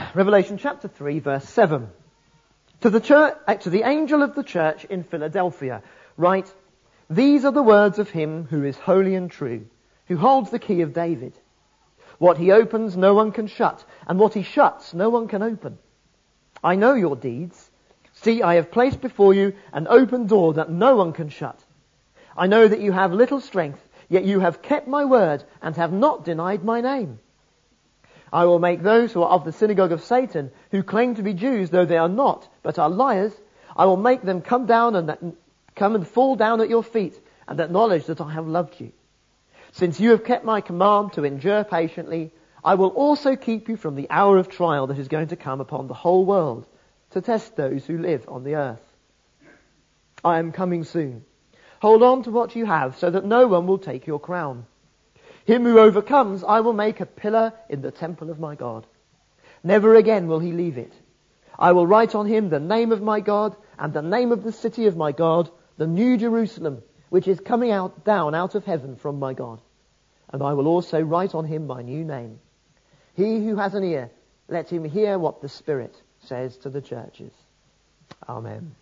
Revelation chapter 3, verse 7. To the angel of the church in Philadelphia, write, "These are the words of him who is holy and true, who holds the key of David. What he opens, no one can shut, and what he shuts, no one can open. I know your deeds. See, I have placed before you an open door that no one can shut. I know that you have little strength, yet you have kept my word and have not denied my name. I will make those who are of the synagogue of Satan, who claim to be Jews, though they are not, but are liars, I will make them come and fall down at your feet, and acknowledge that I have loved you. Since you have kept my command to endure patiently, I will also keep you from the hour of trial that is going to come upon the whole world, to test those who live on the earth. I am coming soon. Hold on to what you have, so that no one will take your crown. Him who overcomes, I will make a pillar in the temple of my God. Never again will he leave it. I will write on him the name of my God and the name of the city of my God, the new Jerusalem, which is coming down out of heaven from my God. And I will also write on him my new name. He who has an ear, let him hear what the Spirit says to the churches." Amen.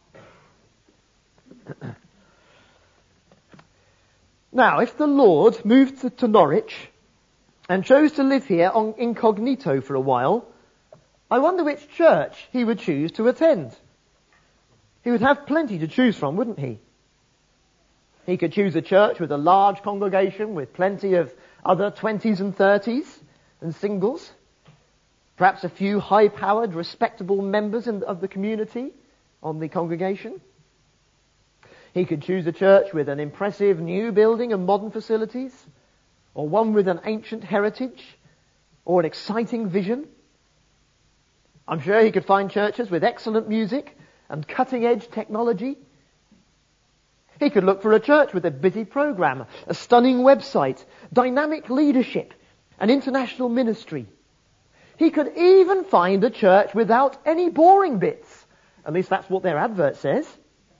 Now, if the Lord moved to Norwich and chose to live here on incognito for a while, I wonder which church he would choose to attend. He would have plenty to choose from, wouldn't he? He could choose a church with a large congregation with plenty of other 20s and 30s and singles. Perhaps a few high-powered, respectable members of the community on the congregation. He could choose a church with an impressive new building and modern facilities, or one with an ancient heritage, or an exciting vision. I'm sure he could find churches with excellent music and cutting-edge technology. He could look for a church with a busy program, a stunning website, dynamic leadership, an international ministry. He could even find a church without any boring bits. At least that's what their advert says.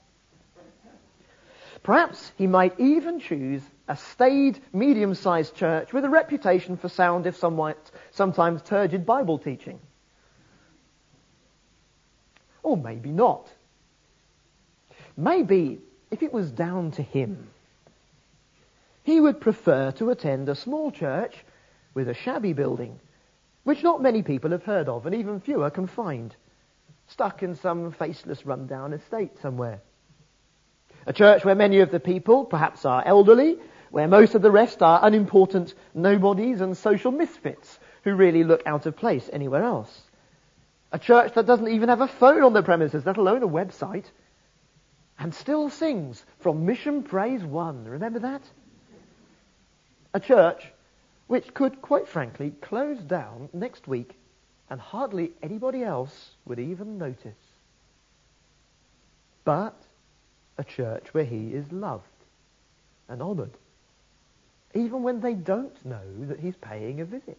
Perhaps he might even choose a staid, medium-sized church with a reputation for sound, if sometimes turgid Bible teaching. Or maybe not. Maybe, if it was down to him, he would prefer to attend a small church with a shabby building, which not many people have heard of, and even fewer can find, stuck in some faceless rundown estate somewhere. A church where many of the people perhaps are elderly, where most of the rest are unimportant nobodies and social misfits who really look out of place anywhere else. A church that doesn't even have a phone on the premises, let alone a website, and still sings from Mission Praise 1. Remember that? A church which could, quite frankly, close down next week and hardly anybody else would even notice. But a church where he is loved and honoured, even when they don't know that he's paying a visit.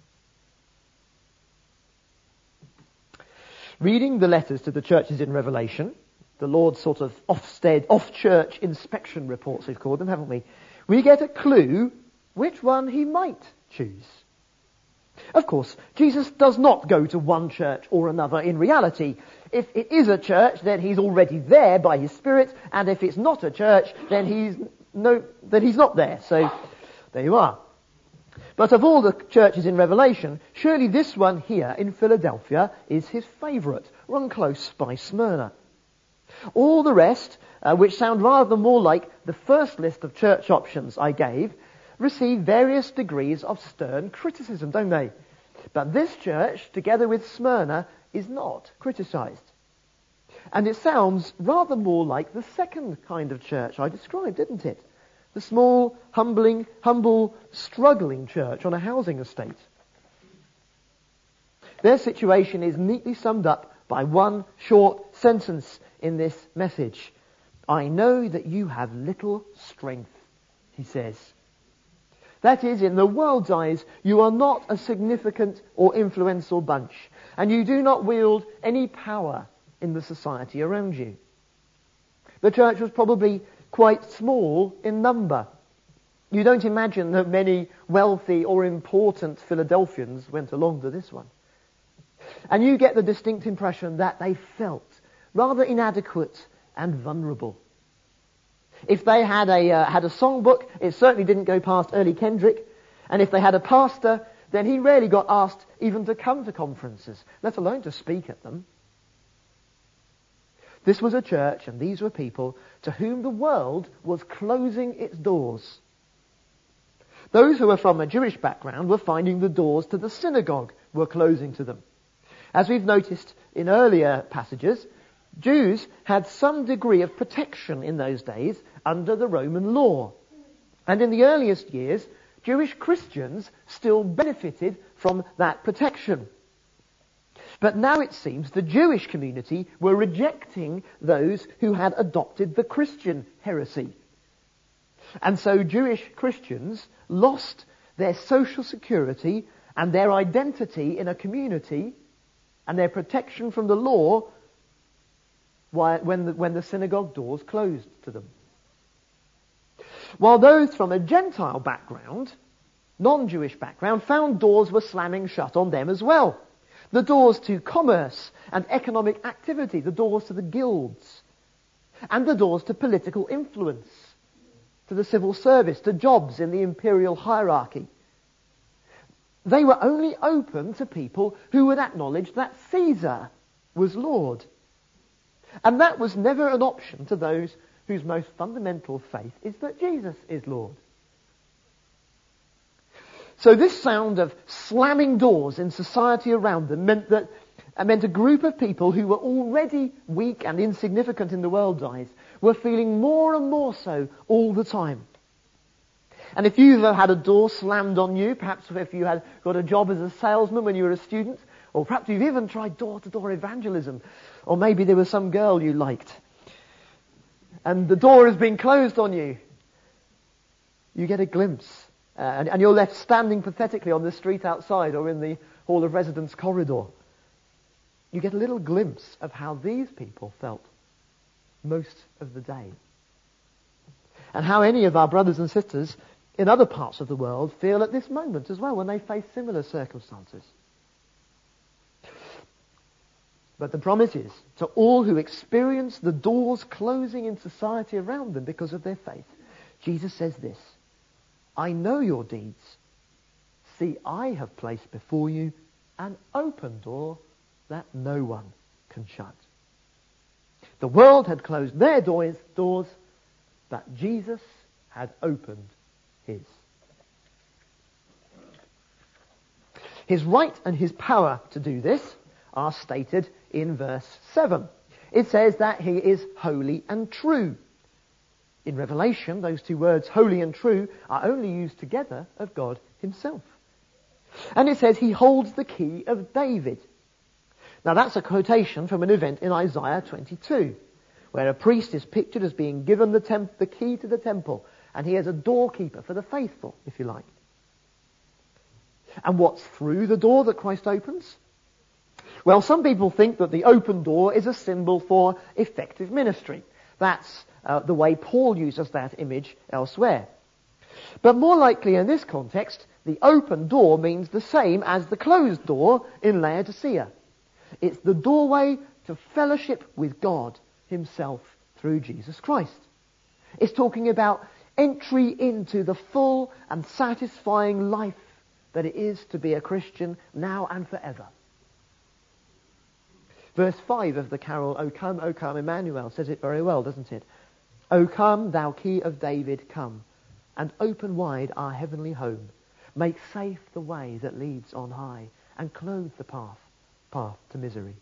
Reading the letters to the churches in Revelation, the Lord's sort of off-church inspection reports, we've called them, haven't we? We get a clue which one he might choose. Of course, Jesus does not go to one church or another in reality. If it is a church, then he's already there by his Spirit, and if it's not a church, then he's not there. So, there you are. But of all the churches in Revelation, surely this one here in Philadelphia is his favourite, run close by Smyrna. All the rest, which sound rather more like the first list of church options I gave, receive various degrees of stern criticism, don't they? But this church, together with Smyrna, is not criticised. And it sounds rather more like the second kind of church I described, didn't it? The small, humble, struggling church on a housing estate. Their situation is neatly summed up by one short sentence in this message. I know that you have little strength, he says. That is, in the world's eyes, you are not a significant or influential bunch, and you do not wield any power in the society around you. The church was probably quite small in number. You don't imagine that many wealthy or important Philadelphians went along to this one. And you get the distinct impression that they felt rather inadequate and vulnerable. If they had a songbook, it certainly didn't go past Early Kendrick. And if they had a pastor, then he rarely got asked even to come to conferences, let alone to speak at them. This was a church, and these were people to whom the world was closing its doors. Those who were from a Jewish background were finding the doors to the synagogue were closing to them. As we've noticed in earlier passages, Jews had some degree of protection in those days under the Roman law. And in the earliest years, Jewish Christians still benefited from that protection. But now it seems the Jewish community were rejecting those who had adopted the Christian heresy. And so Jewish Christians lost their social security and their identity in a community and their protection from the law when the synagogue doors closed to them. While those from a Gentile background, non-Jewish background, found doors were slamming shut on them as well. The doors to commerce and economic activity, the doors to the guilds, and the doors to political influence, to the civil service, to jobs in the imperial hierarchy. They were only open to people who would acknowledge that Caesar was Lord. And that was never an option to those whose most fundamental faith is that Jesus is Lord. So this sound of slamming doors in society around them meant a group of people who were already weak and insignificant in the world's eyes were feeling more and more so all the time. And if you've had a door slammed on you, perhaps if you had got a job as a salesman when you were a student, or perhaps you've even tried door-to-door evangelism, or maybe there was some girl you liked, and the door has been closed on you, you get a glimpse, and you're left standing pathetically on the street outside or in the Hall of Residence corridor. You get a little glimpse of how these people felt most of the day. And how any of our brothers and sisters in other parts of the world feel at this moment as well when they face similar circumstances. But the promise is to all who experience the doors closing in society around them because of their faith. Jesus says this, I know your deeds. See, I have placed before you an open door that no one can shut. The world had closed their doors, but Jesus had opened his. His right and his power to do this are stated in verse 7. It says that he is holy and true. In Revelation, those two words, holy and true, are only used together of God himself. And it says he holds the key of David. Now that's a quotation from an event in Isaiah 22, where a priest is pictured as being given the key to the temple, and he is a doorkeeper for the faithful, if you like. And what's through the door that Christ opens? Well, some people think that the open door is a symbol for effective ministry. That's the way Paul uses that image elsewhere. But more likely in this context, the open door means the same as the closed door in Laodicea. It's the doorway to fellowship with God himself through Jesus Christ. It's talking about entry into the full and satisfying life that it is to be a Christian now and forever. Verse 5 of the carol, O come, Emmanuel, says it very well, doesn't it? O come, thou key of David, come, and open wide our heavenly home. Make safe the way that leads on high, and clothe the path to misery.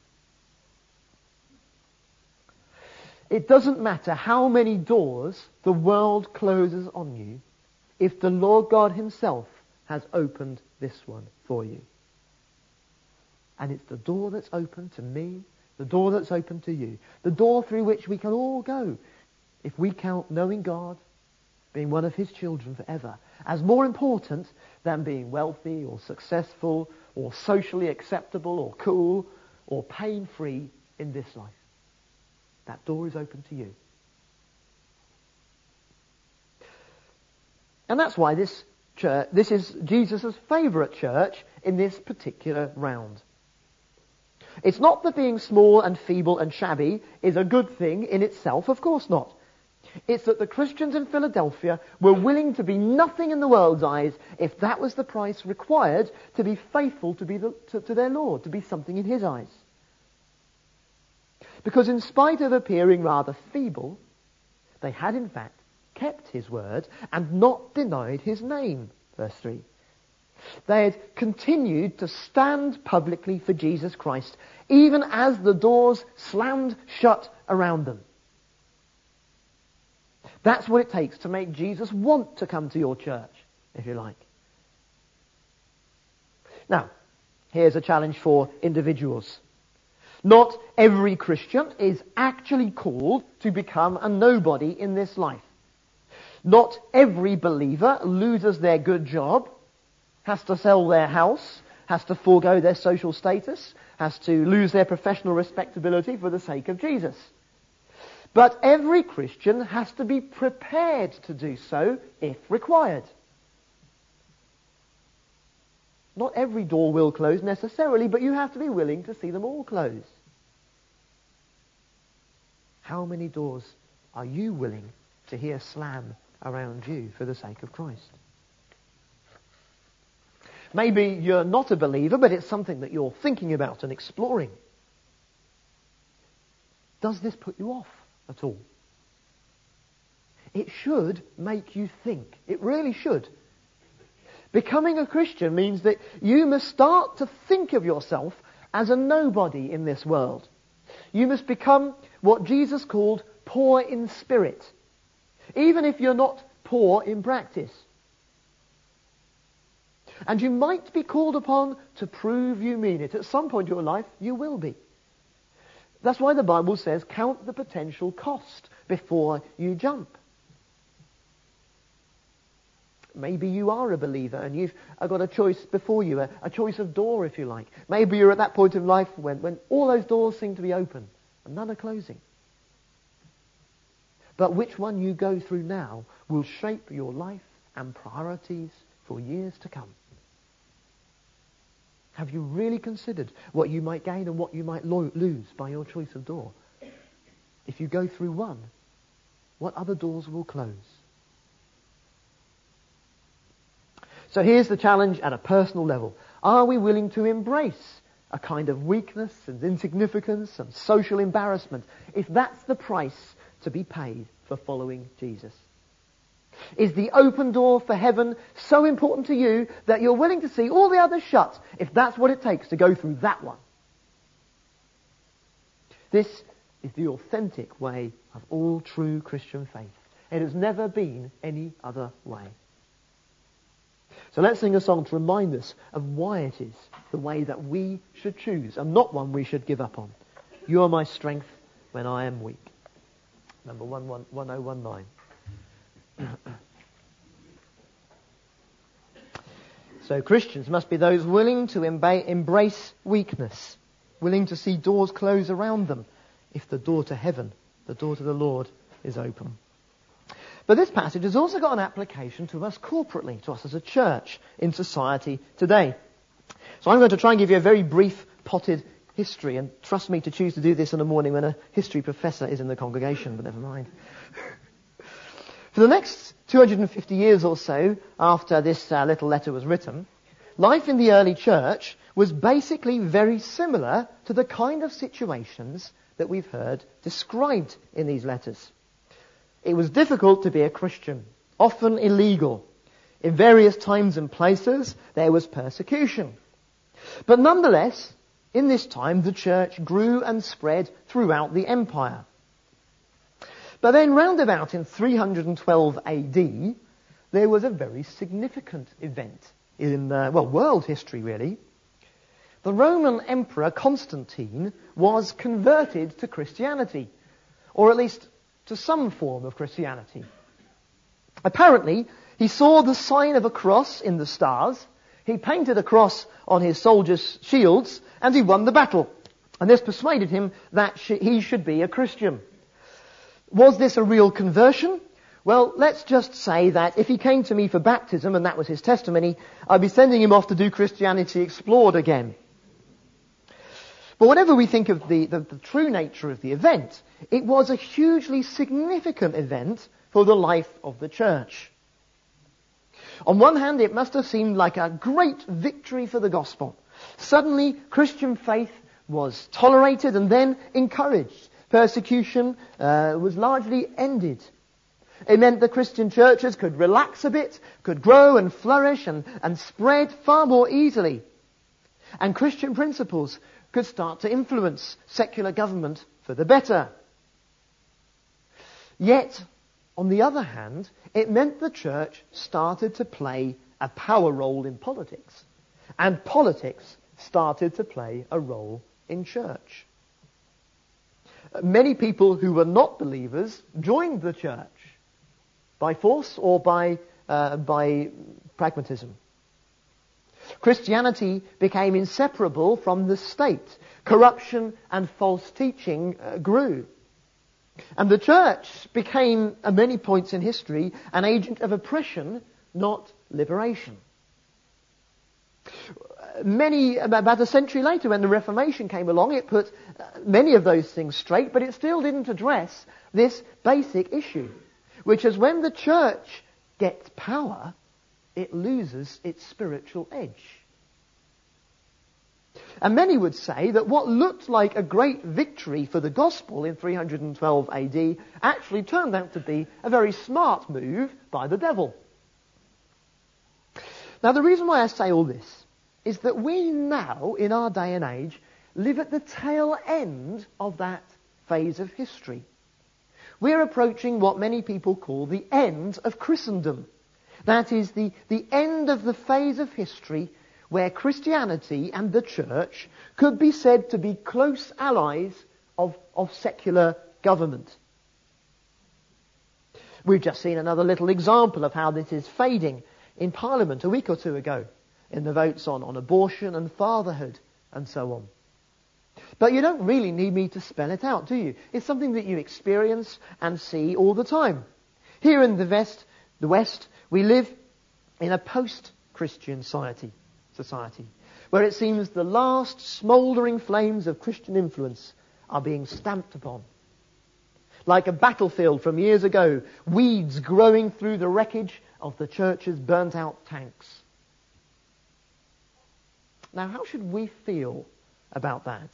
It doesn't matter how many doors the world closes on you if the Lord God himself has opened this one for you. And it's the door that's open to me, the door that's open to you, the door through which we can all go if we count knowing God, being one of his children forever, as more important than being wealthy or successful or socially acceptable or cool or pain-free in this life. That door is open to you. And that's why this is Jesus' favourite church in this particular round. It's not that being small and feeble and shabby is a good thing in itself, of course not. It's that the Christians in Philadelphia were willing to be nothing in the world's eyes if that was the price required to be faithful to their Lord, to be something in his eyes. Because in spite of appearing rather feeble, they had in fact kept his word and not denied his name. Verse 3. They had continued to stand publicly for Jesus Christ, even as the doors slammed shut around them. That's what it takes to make Jesus want to come to your church, if you like. Now, here's a challenge for individuals. Not every Christian is actually called to become a nobody in this life. Not every believer loses their good job, has to sell their house, has to forego their social status, has to lose their professional respectability for the sake of Jesus. But every Christian has to be prepared to do so if required. Not every door will close necessarily, but you have to be willing to see them all close. How many doors are you willing to hear slam around you for the sake of Christ? Maybe you're not a believer, but it's something that you're thinking about and exploring. Does this put you off at all? It should make you think. It really should. Becoming a Christian means that you must start to think of yourself as a nobody in this world. You must become what Jesus called poor in spirit, even if you're not poor in practice. And you might be called upon to prove you mean it. At some point in your life, you will be. That's why the Bible says, count the potential cost before you jump. Maybe you are a believer and you've got a choice before you, a choice of door, if you like. Maybe you're at that point in life when all those doors seem to be open and none are closing. But which one you go through now will shape your life and priorities for years to come. Have you really considered what you might gain and what you might lose by your choice of door? If you go through one, what other doors will close? So here's the challenge at a personal level. Are we willing to embrace a kind of weakness and insignificance and social embarrassment if that's the price to be paid for following Jesus? Is the open door for heaven so important to you that you're willing to see all the others shut if that's what it takes to go through that one? This is the authentic way of all true Christian faith. It has never been any other way. So let's sing a song to remind us of why it is the way that we should choose and not one we should give up on. You are my strength when I am weak. Number 1019. So Christians must be those willing to embrace weakness, willing to see doors close around them if the door to heaven, the door to the Lord, is open. But this passage has also got an application to us corporately, to us as a church in society today. So I'm going to try and give you a very brief potted history, and trust me to choose to do this in a morning when a history professor is in the congregation, but never mind. For the next 250 years or so after this little letter was written, life in the early church was basically very similar to the kind of situations that we've heard described in these letters. It was difficult to be a Christian, often illegal. In various times and places, there was persecution. But nonetheless, in this time, the church grew and spread throughout the empire. But then round about in 312 AD, there was a very significant event in, world history really. The Roman Emperor Constantine was converted to Christianity, or at least to some form of Christianity. Apparently, he saw the sign of a cross in the stars, he painted a cross on his soldiers' shields, and he won the battle. And this persuaded him that he should be a Christian. Was this a real conversion? Well, let's just say that if he came to me for baptism, and that was his testimony, I'd be sending him off to do Christianity Explored again. But whatever we think of the true nature of the event, it was a hugely significant event for the life of the church. On one hand, it must have seemed like a great victory for the gospel. Suddenly, Christian faith was tolerated and then encouraged. Persecution was largely ended. It meant the Christian churches could relax a bit, could grow and flourish and spread far more easily. And Christian principles could start to influence secular government for the better. Yet, on the other hand, it meant the church started to play a power role in politics. And politics started to play a role in church. Many people who were not believers joined the church by force or by pragmatism. Christianity became inseparable from the state. Corruption and false teaching grew. And the church became, at many points in history, an agent of oppression, not liberation. About a century later, when the Reformation came along, it put many of those things straight, but it still didn't address this basic issue, which is when the church gets power, it loses its spiritual edge. And many would say that what looked like a great victory for the gospel in 312 AD actually turned out to be a very smart move by the devil. Now, the reason why I say all this is that we now, in our day and age, live at the tail end of that phase of history. We're approaching what many people call the end of Christendom. That is the end of the phase of history where Christianity and the church could be said to be close allies of secular government. We've just seen another little example of how this is fading in Parliament a week or two ago, in the votes on abortion and fatherhood and so on. But you don't really need me to spell it out, do you? It's something that you experience and see all the time. Here in the West, we live in a post-Christian society, where it seems the last smouldering flames of Christian influence are being stamped upon. Like a battlefield from years ago, weeds growing through the wreckage of the church's burnt-out tanks. Now, how should we feel about that?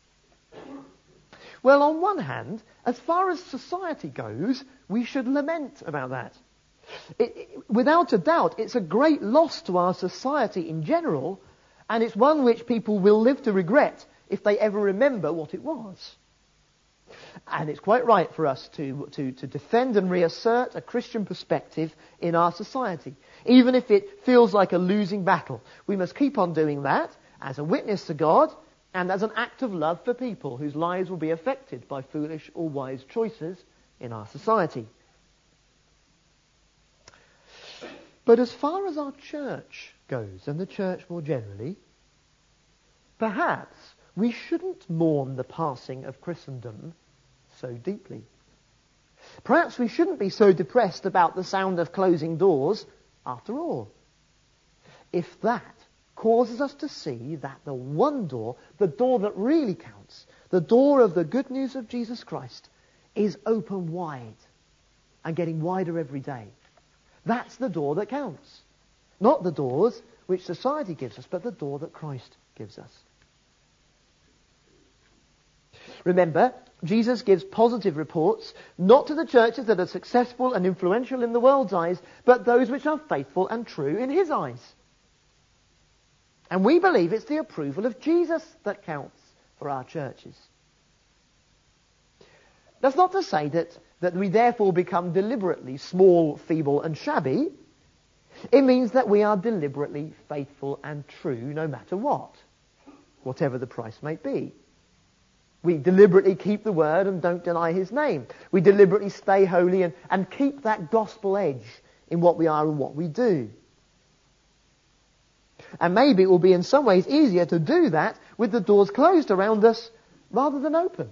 Well, on one hand, as far as society goes, we should lament about that. Without a doubt, it's a great loss to our society in general, and it's one which people will live to regret if they ever remember what it was. And it's quite right for us to defend and reassert a Christian perspective in our society. Even if it feels like a losing battle, we must keep on doing that as a witness to God and as an act of love for people whose lives will be affected by foolish or wise choices in our society. But as far as our church goes, and the church more generally, perhaps we shouldn't mourn the passing of Christendom so deeply. Perhaps we shouldn't be so depressed about the sound of closing doors after all. If that causes us to see that the one door, the door that really counts, the door of the good news of Jesus Christ, is open wide and getting wider every day. That's the door that counts. Not the doors which society gives us, but the door that Christ gives us. Remember, Jesus gives positive reports, not to the churches that are successful and influential in the world's eyes, but those which are faithful and true in his eyes. And we believe it's the approval of Jesus that counts for our churches. That's not to say that we therefore become deliberately small, feeble and shabby. It means that we are deliberately faithful and true no matter what, whatever the price may be. We deliberately keep the word and don't deny his name. We deliberately stay holy and keep that gospel edge in what we are and what we do. And maybe it will be in some ways easier to do that with the doors closed around us rather than open.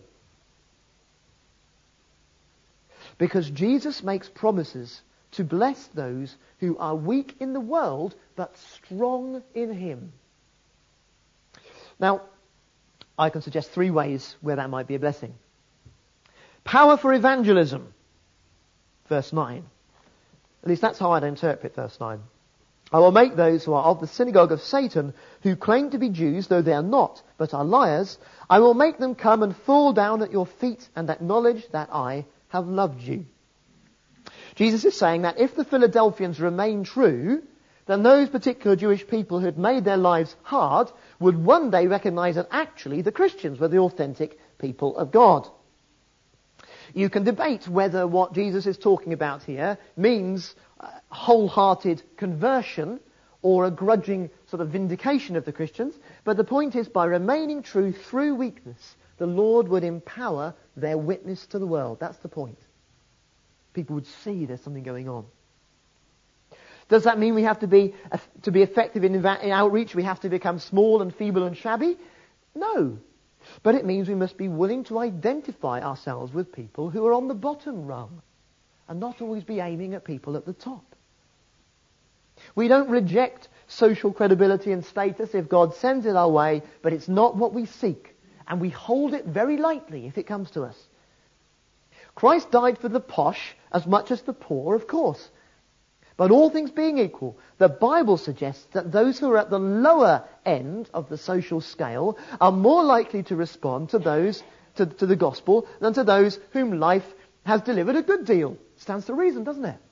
Because Jesus makes promises to bless those who are weak in the world but strong in him. Now, I can suggest 3 ways where that might be a blessing. Power for evangelism, verse 9. At least that's how I'd interpret verse 9. I will make those who are of the synagogue of Satan, who claim to be Jews, though they are not, but are liars, I will make them come and fall down at your feet and acknowledge that I have loved you. Jesus is saying that if the Philadelphians remain true, then those particular Jewish people who had made their lives hard would one day recognize that actually the Christians were the authentic people of God. You can debate whether what Jesus is talking about here means wholehearted conversion or a grudging sort of vindication of the Christians, but the point is, by remaining true through weakness, the Lord would empower their witness to the world. That's the point. People would see there's something going on. Does that mean we have to be effective in outreach, we have to become small and feeble and shabby? No. But it means we must be willing to identify ourselves with people who are on the bottom rung and not always be aiming at people at the top. We don't reject social credibility and status if God sends it our way, but it's not what we seek, and we hold it very lightly if it comes to us. Christ died for the posh as much as the poor, of course. But all things being equal, the Bible suggests that those who are at the lower end of the social scale are more likely to respond to the gospel than to those whom life has delivered a good deal. Stands to reason, doesn't it?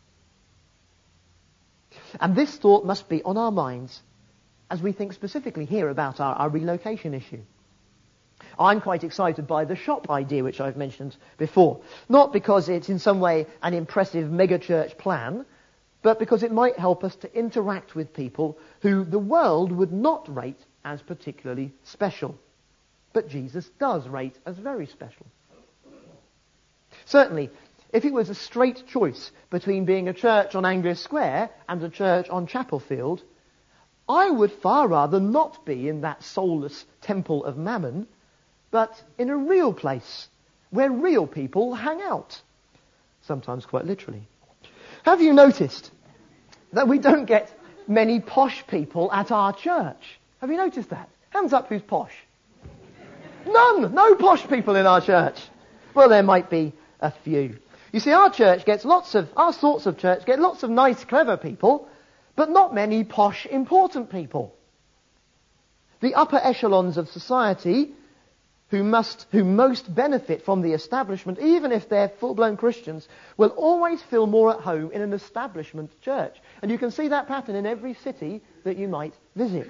And this thought must be on our minds as we think specifically here about our relocation issue. I'm quite excited by the shop idea, which I've mentioned before. Not because it's in some way an impressive megachurch plan, but because it might help us to interact with people who the world would not rate as particularly special. But Jesus does rate as very special. Certainly, if it was a straight choice between being a church on Anglias Square and a church on Chapel Field, I would far rather not be in that soulless temple of Mammon, but in a real place where real people hang out. Sometimes quite literally. Have you noticed that we don't get many posh people at our church? Have you noticed that? Hands up who's posh. None! No posh people in our church. Well, there might be a few. You see, our sorts of church get lots of nice, clever people, but not many posh, important people. The upper echelons of society, who most benefit from the establishment, even if they're full-blown Christians, will always feel more at home in an establishment church. And you can see that pattern in every city that you might visit.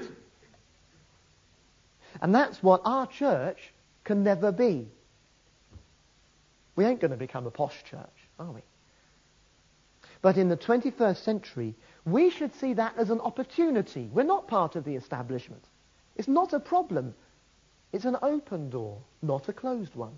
And that's what our church can never be. We ain't going to become a posh church, are we? But in the 21st century, we should see that as an opportunity. We're not part of the establishment. It's not a problem. It's an open door, not a closed one.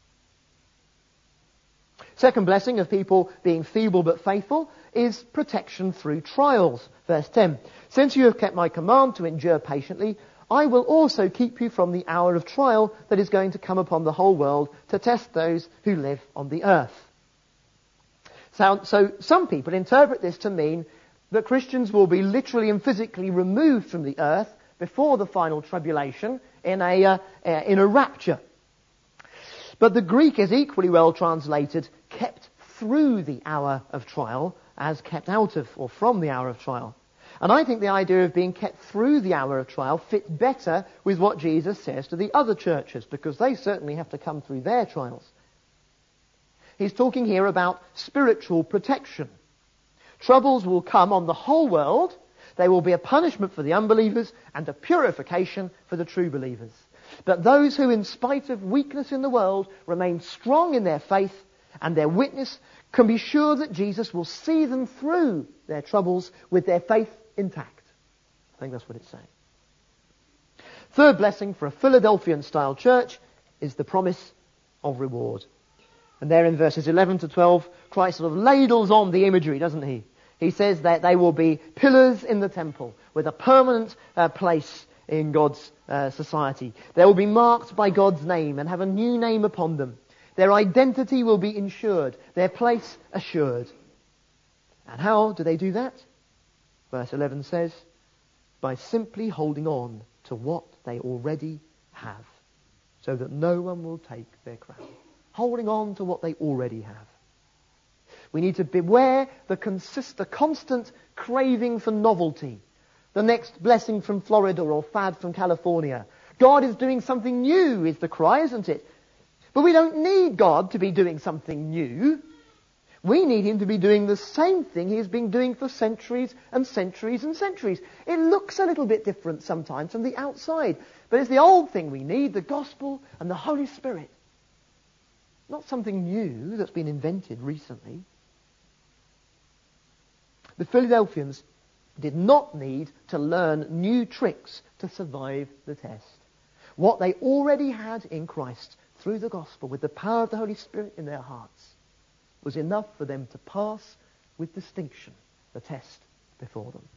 Second blessing of people being feeble but faithful is protection through trials. Verse 10. Since you have kept my command to endure patiently, I will also keep you from the hour of trial that is going to come upon the whole world to test those who live on the earth. So some people interpret this to mean that Christians will be literally and physically removed from the earth before the final tribulation in a rapture. But the Greek is equally well translated, kept through the hour of trial, as kept out of or from the hour of trial. And I think the idea of being kept through the hour of trial fits better with what Jesus says to the other churches, because they certainly have to come through their trials. He's talking here about spiritual protection. Troubles will come on the whole world. They will be a punishment for the unbelievers and a purification for the true believers. But those who, in spite of weakness in the world, remain strong in their faith and their witness, can be sure that Jesus will see them through their troubles with their faith intact. I think that's what it's saying. Third blessing for a Philadelphian-style church is the promise of reward. And there in verses 11 to 12, Christ sort of ladles on the imagery, doesn't he? He says that they will be pillars in the temple with a permanent place in God's society. They will be marked by God's name and have a new name upon them. Their identity will be ensured, their place assured. And how do they do that? Verse 11 says, by simply holding on to what they already have. so that no one will take their crown. Holding on to what they already have. We need to beware the constant craving for novelty. The next blessing from Florida or fad from California. God is doing something new is the cry, isn't it? But we don't need God to be doing something new. We need him to be doing the same thing he has been doing for centuries and centuries and centuries. It looks a little bit different sometimes from the outside. But it's the old thing we need, the gospel and the Holy Spirit. Not something new that's been invented recently. The Philadelphians did not need to learn new tricks to survive the test. What they already had in Christ through the gospel with the power of the Holy Spirit in their hearts was enough for them to pass with distinction the test before them.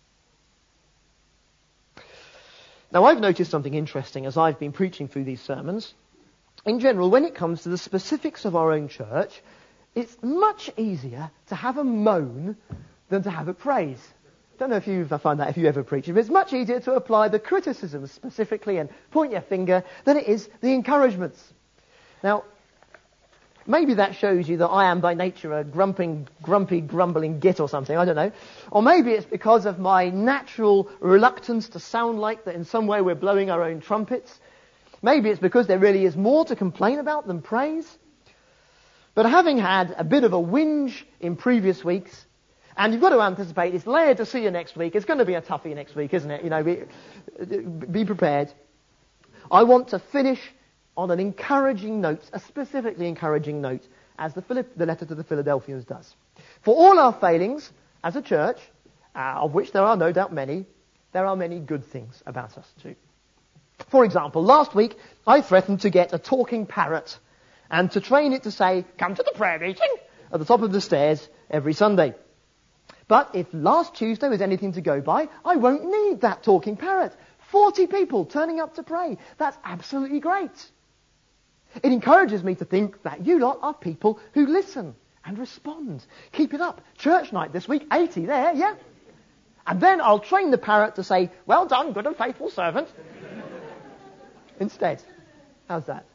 Now, I've noticed something interesting as I've been preaching through these sermons. In general, when it comes to the specifics of our own church, it's much easier to have a moan than to have a praise. Don't know if you find that if you ever preach. It's much easier to apply the criticisms specifically and point your finger than it is the encouragements. Now, maybe that shows you that I am by nature a grumpy, grumbling git or something, I don't know. Or maybe it's because of my natural reluctance to sound like that in some way we're blowing our own trumpets. Maybe it's because there really is more to complain about than praise. But having had a bit of a whinge in previous weeks, and you've got to anticipate it's layered to see you next week. It's going to be a toughie next week, isn't it? You know, be prepared. I want to finish on an encouraging note, a specifically encouraging note, as the letter to the Philadelphians does. For all our failings as a church, of which there are no doubt many, there are many good things about us too. For example, last week I threatened to get a talking parrot and to train it to say, "Come to the prayer meeting," at the top of the stairs every Sunday. But if last Tuesday was anything to go by, I won't need that talking parrot. 40 people turning up to pray. That's absolutely great. It encourages me to think that you lot are people who listen and respond. Keep it up. Church night this week, 80 there, yeah? And then I'll train the parrot to say, "Well done, good and faithful servant," instead. How's that?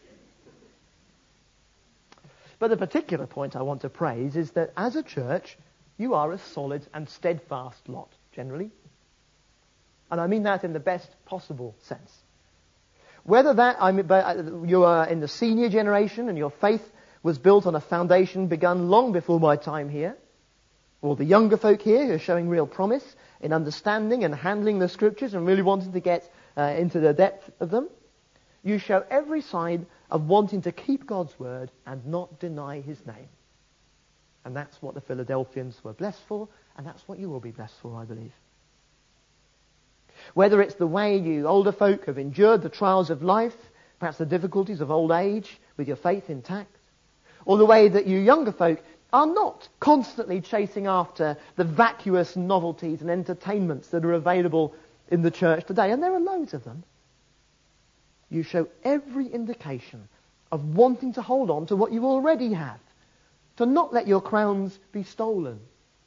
But the particular point I want to praise is that as a church, you are a solid and steadfast lot, generally. And I mean that in the best possible sense. Whether you are in the senior generation and your faith was built on a foundation begun long before my time here, or the younger folk here who are showing real promise in understanding and handling the scriptures and really wanting to get into the depth of them, you show every sign of wanting to keep God's word and not deny his name. And that's what the Philadelphians were blessed for, and that's what you will be blessed for, I believe. Whether it's the way you older folk have endured the trials of life, perhaps the difficulties of old age with your faith intact, or the way that you younger folk are not constantly chasing after the vacuous novelties and entertainments that are available in the church today, and there are loads of them, you show every indication of wanting to hold on to what you already have, to not let your crowns be stolen.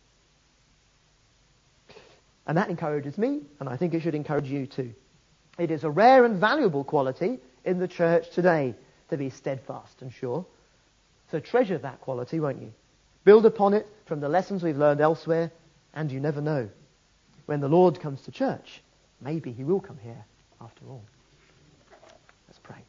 And that encourages me, and I think it should encourage you too. It is a rare and valuable quality in the church today to be steadfast and sure. So treasure that quality, won't you? Build upon it from the lessons we've learned elsewhere, and you never know. When the Lord comes to church, maybe he will come here after all. Let's pray.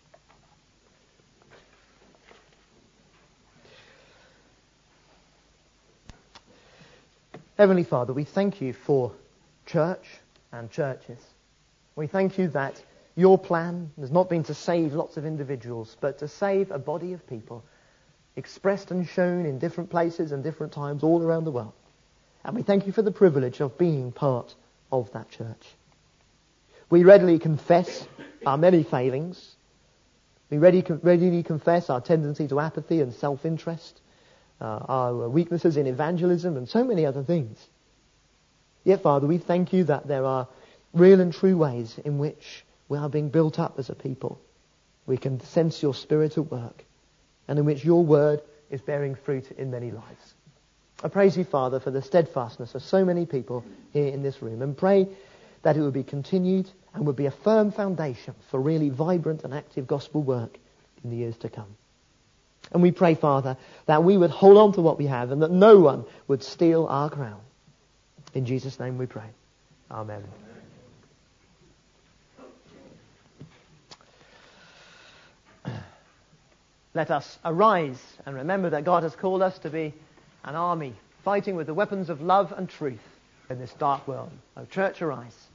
Heavenly Father, we thank you for church and churches. We thank you that your plan has not been to save lots of individuals, but to save a body of people expressed and shown in different places and different times all around the world. And we thank you for the privilege of being part of that church. We readily confess our many failings. We readily confess our tendency to apathy and self-interest, our weaknesses in evangelism and so many other things. Yet, Father, we thank you that there are real and true ways in which we are being built up as a people. We can sense your Spirit at work, and in which your word is bearing fruit in many lives. I praise you, Father, for the steadfastness of so many people here in this room, and pray that it will be continued and would be a firm foundation for really vibrant and active gospel work in the years to come. And we pray, Father, that we would hold on to what we have and that no one would steal our crown. In Jesus' name we pray. Amen. Let us arise and remember that God has called us to be an army fighting with the weapons of love and truth in this dark world. O church, arise.